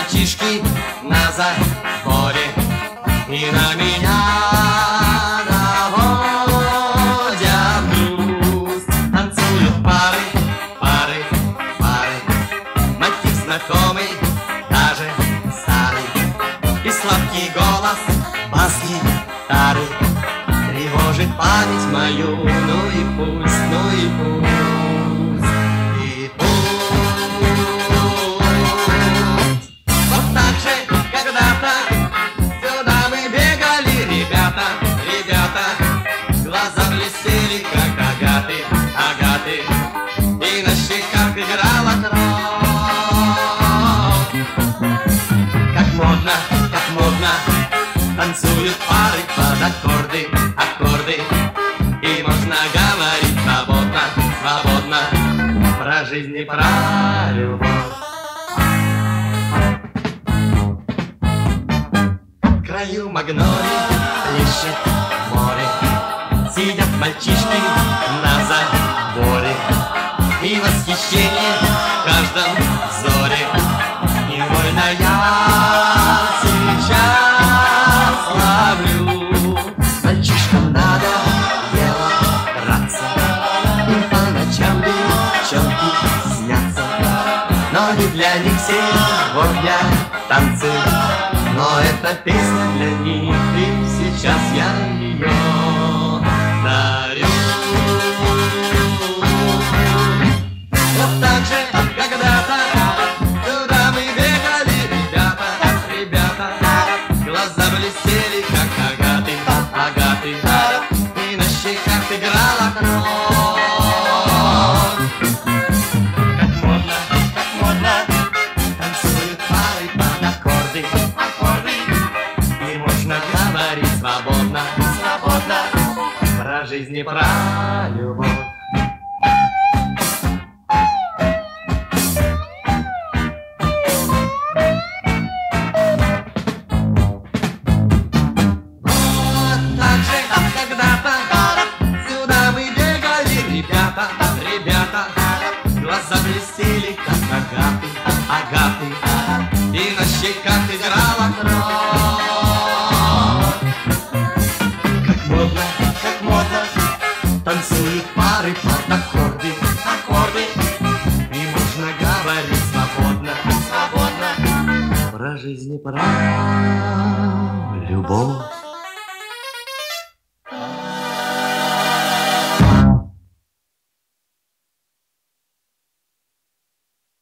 мальчишки на заборе, и на меня наводят грусть. Танцуют пары, пары, пары, мотив знакомый, даже старый, и сладкий голос бас-гитары тревожит память мою. Ну и пусть, ну и пусть, и пусть. Вот так же когда-то сюда мы бегали, ребята, ребята, глаза блестели, как агаты, агаты, и на щеках играла кровь. Как модно танцуют пары под аккорды, аккорды, и можно говорить свободно, свободно про жизнь и про любовь. В краю магнолий плещет море, сидят мальчишки на заборе, и восхищение в каждом взоре. Невольно я сейчас ловлю. Мальчишкам надо дело драться, им по ночам девчонки снятся, но не для них сегодня танцы, но эта песня для них, и сейчас я ее дарю. Вот так же когда-то туда мы бегали, ребята, ребята, глаза блестели, как агаты, агаты, и на щеках играла кровь. Как модно танцуют пары под аккорды, аккорды, и можно говорить свободно, свободно про жизнь и про любовь. Ребята, глаза блестели, как агаты, агаты, и на щеках играла кровь. Как модно танцуют пары под аккорды, аккорды, и можно говорить свободно, свободно про жизнь и про любовь.